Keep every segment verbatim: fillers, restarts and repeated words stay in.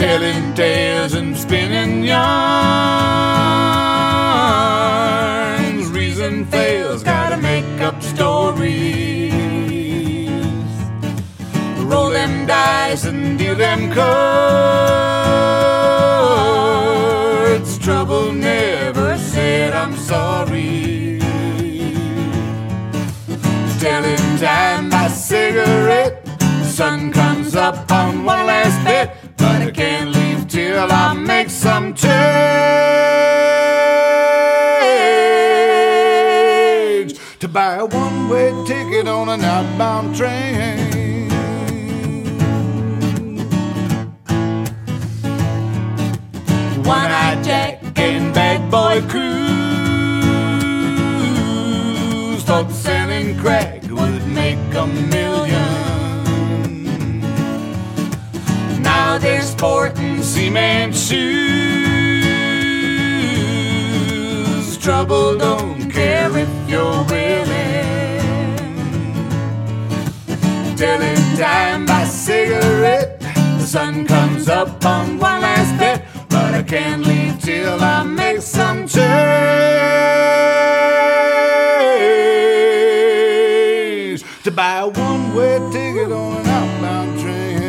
telling tales and spinning yarns. Reason fails, gotta make up stories. Roll them dice and deal them cards. Trouble never said I'm sorry. Telling time by cigarette. The sun comes up on one last bet, but I can't leave till I make some change to buy a one-way ticket on an outbound train. One-eyed Jack and bad boy Cruz thought selling crack would make a million. Now they're sporting cement shoes. Trouble don't care if you're willing. Telling time by cigarette. The sun comes up on one last bet, but I can't leave till I make some change to buy a one-way ticket on an outbound train.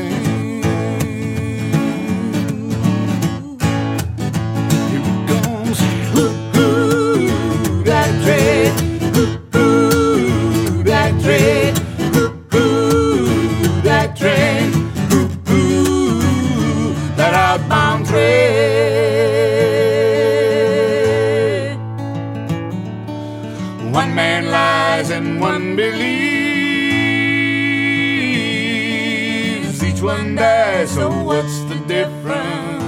Here it comes. Ooh, that train. Ooh, that train. Ooh, that train. Ooh, that outbound train. One man lies and one believes. Each one dies, so what's the difference?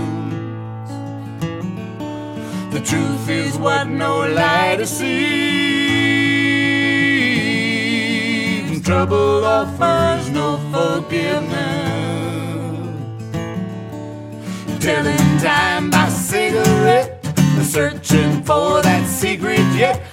The truth is what no lie deceives. Trouble offers no forgiveness. Telling time by cigarette. Searching for that secret yet.